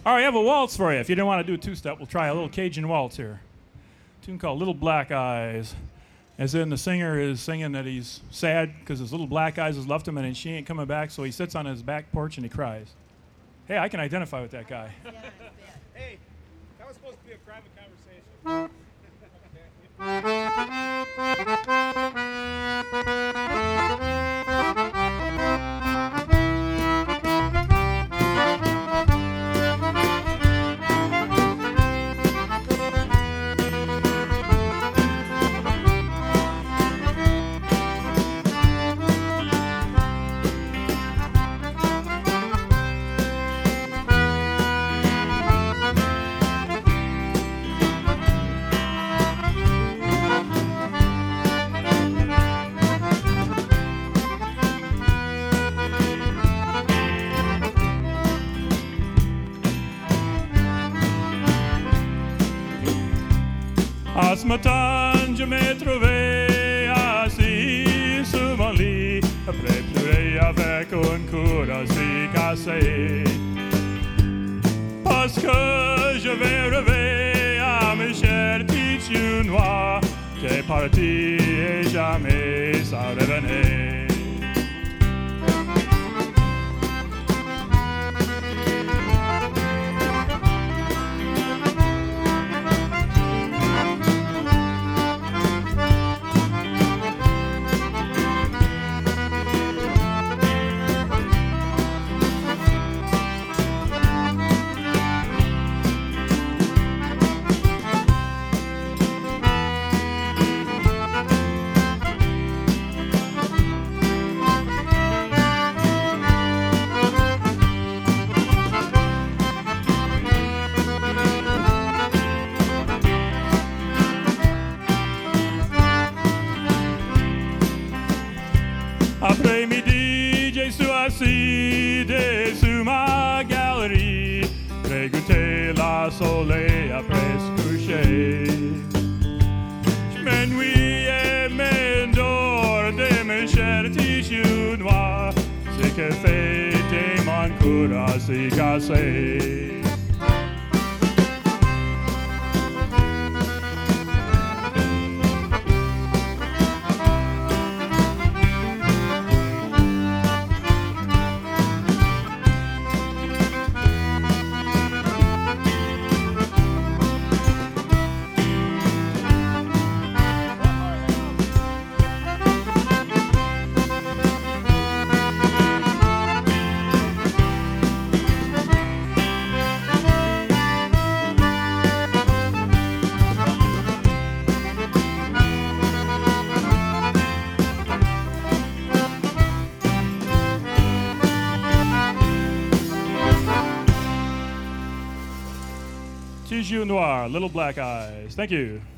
All right, I have a waltz for you. If you didn't want to do a two-step, we'll try a little Cajun waltz here. A tune called Little Black Eyes. As in, the singer is singing that he's sad because his little black eyes has left him and she ain't coming back, so he sits on his back porch and he cries. Hey, I can identify with that guy. Yeah, Hey, that was supposed to be a private conversation. À ce matin, je me trouvais assis sur mon lit, après pleurer avec un courage cassé. Parce que je vais rêver à mes chers petits yeux noirs, qui est parti et jamais ça revenait. Après-midi, je suis assis sur ma galerie, régoûter la soleil après se coucher. Je m'ennuie et m'endors de mes chers tissus noirs, ce que fait de mon courage cassé. Petits yeux noirs, little black eyes. Thank you.